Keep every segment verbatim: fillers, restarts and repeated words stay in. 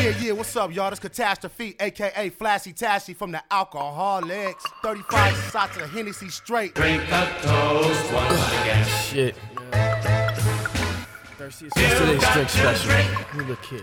Yeah, yeah, what's up, y'all? This Catastrophe, a k a. Flashy Tashy from the Alcoholics. thirty-five shots of the Hennessy straight. Drink a toast once again. Shit. Yesterday's drink special. You look here.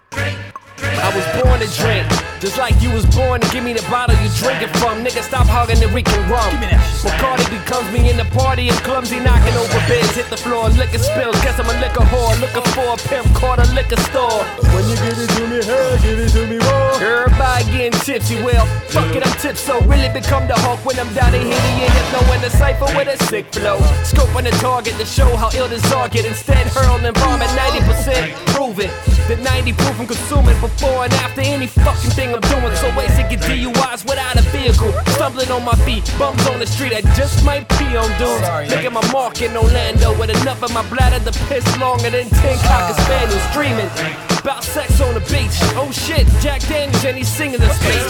I was born to drink, just like you was born to give me the bottle you drinking from. Nigga, stop hogging the Rican rum. McCarty becomes me in the party and clumsy, knocking over beds, hit the floor, liquor spills. Guess I'm a liquor whore, looking for a pimp, caught a liquor store. When you give it to me, hey, give it to me more. Everybody getting tipsy, well, fuck it, I'm tips so really become the Hulk when I'm down in here. You hypno in the cypher with a sick flow. Scope on the target to show how ill this all get. Instead, hurling bomb at ninety percent, prove it. The ninety proof I'm consuming before and after any fucking thing I'm doing. So wasting get D U Is without a vehicle. Stumbling on my feet, bumps on the street, I just might be on dudes. Look at my mark in Orlando with enough of my bladder to piss longer than ten cocker spaniels dreaming about sex on the beach. Oh shit, Jack Daniels and he's singing the space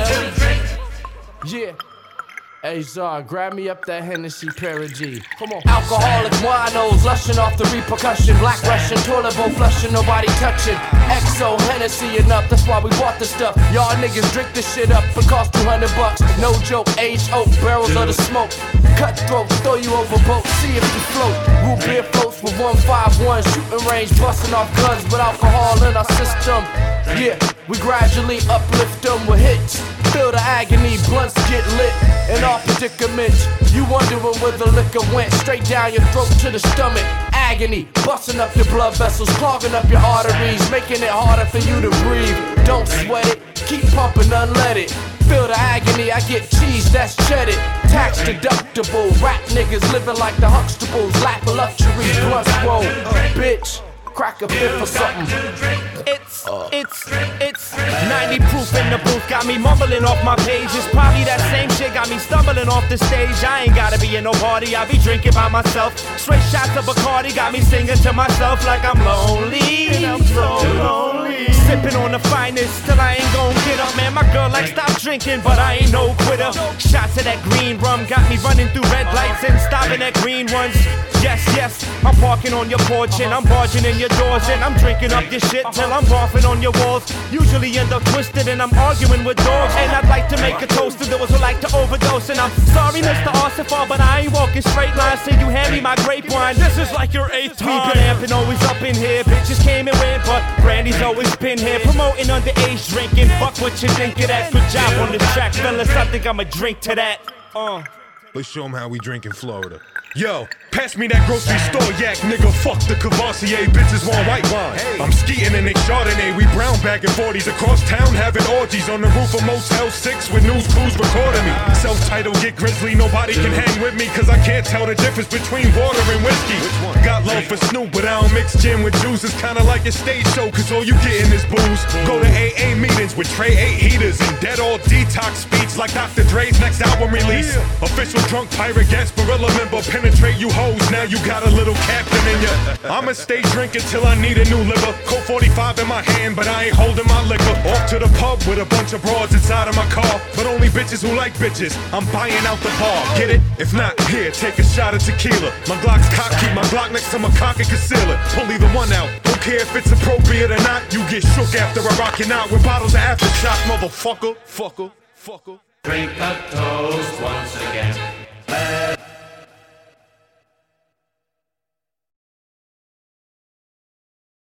beat. Yeah. Hey Czar, grab me up that Hennessy Para G. Come on. Alcoholic winos, lushing off the repercussion. Black Russian, toilet bowl flushing, nobody touching. X O Hennessy enough, that's why we bought the stuff. Y'all niggas drink this shit up, it cost two hundred bucks. No joke, aged oak, barrels of the smoke. Cutthroat, throw you over boat, see if you float. Root beer floats with one five one, shooting range, busting off guns with alcohol in our system. Yeah, we gradually uplift them with hits. Feel the agony, blunts get lit. In our predicaments, you wondering where the liquor went. Straight down your throat to the stomach. Agony, busting up your blood vessels, clogging up your arteries, making it harder for you to breathe. Don't sweat it, keep pumping, unlet it. Feel the agony, I get cheese, that's cheddar. Tax deductible, rap niggas living like the Huxtables. Lack of luxury, blunts roll. Bitch, crack a fifth or something. It's, it's, it's ninety proof in the booth, got me mumbling off my page. It's probably that same shit got me stumbling off the stage. I ain't gotta be in no party, I be drinking by myself. Straight shots of Bacardi got me singing to myself like I'm lonely. And I'm so lonely. Sipping on the finest till I ain't gon' get up. Man, my girl like stop drinking, but I ain't no quitter. Shots of that green rum got me running through red lights and stopping at green ones. Yes, yes, I'm parking on your porch and I'm barging in your doors and I'm drinking up your shit till I'm barfing on your walls. Usually end up twisted and I'm arguing with dogs. And I'd like to make a toast to those who like to overdose. And I'm sorry, Mister Ossifar, but I ain't walking straight lines till you hand me my grape wine. This is like your eighth time. Me amping always up in here. Bitches came and went, but Brandy's always been here. Promoting underage drinking. Fuck what you think of that. Good job on this track, fellas. I think I'ma drink to that. Uh. Let's show them how we drink in Florida. Yo, pass me that grocery store yak, nigga. Fuck the Cavassier, bitches want white wine. Hey. I'm skeeting in they Chardonnay, we brown bagging forties across town, having orgies on the roof of Motel six with news crews recording me. Self-titled, get grizzly, nobody can hang with me, cause I can't tell the difference between water and whiskey. Got love for Snoop, but I don't mix gin with juice. It's kinda like a stage show, cause all you gettin' is booze. Go to A A meetings with Trey eight heaters and dead all detox speech like Doctor Dre's next album release. Official drunk pirate Gasparilla member, penetrate you hoes, now you got a little captain in ya. I'ma stay drinking till I need a new liver. Colt forty-five in my hand, but I ain't holding my liquor. Off to the pub with a bunch of broads inside of my car, but only bitches who like bitches. I'm buying out the bar, get it? If not, here, take a shot of tequila. My Glock's cock, keep my Glock next to my cock and concealer. Pull either one out, don't care if it's appropriate or not. You get shook after I rockin' out with bottles of aftershock, motherfucker, fucker, fucker. Drink a toast once again.